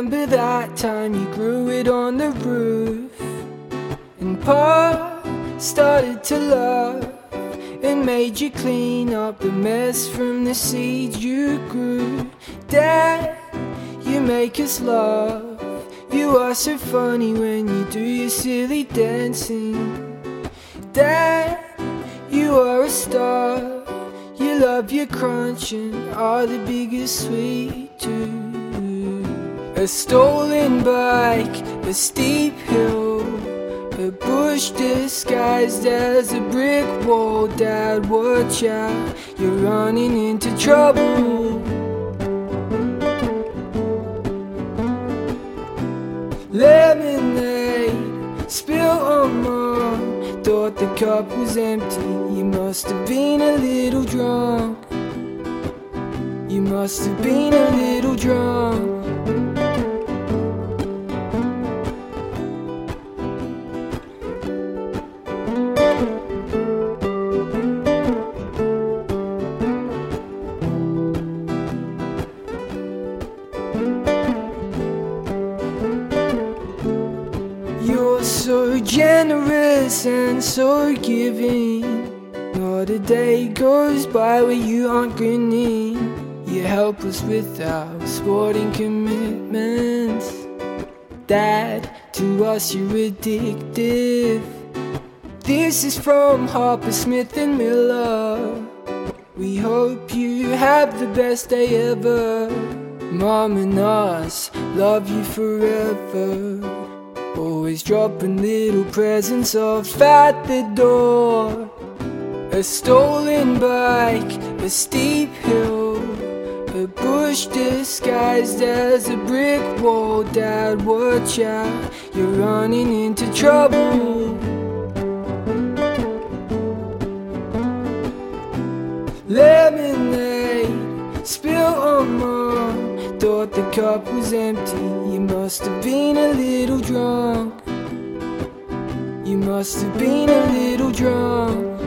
remember that time you grew it on the roof, and Pa started to laugh and made you clean up the mess from the seeds you grew. Dad, you make us laugh. You are so funny when you do your silly dancing. Dad, you are a star. You love your crunch and are the biggest sweet tooth. A stolen bike, a steep hill, a bush disguised as a brick wall. Dad, watch out, you're running into trouble. Lemonade spilled on Mom, thought the cup was empty. You must have been a little drunk. You must have been a little drunk. You're so generous and so giving. Not a day goes by where you aren't grinning. You help us with our sporting commitments. Dad, to us you're addictive. This is from Harper, Smith and Miller. We hope you have the best day ever. Mom and us love you forever. Always dropping little presents off at the door. A stolen bike, a steep hill, a bush disguised as a brick wall. Dad, watch out, you're running into trouble. Lemonade spilled on Mom, thought the cup was empty. You must have been a little drunk. You must have been a little drunk.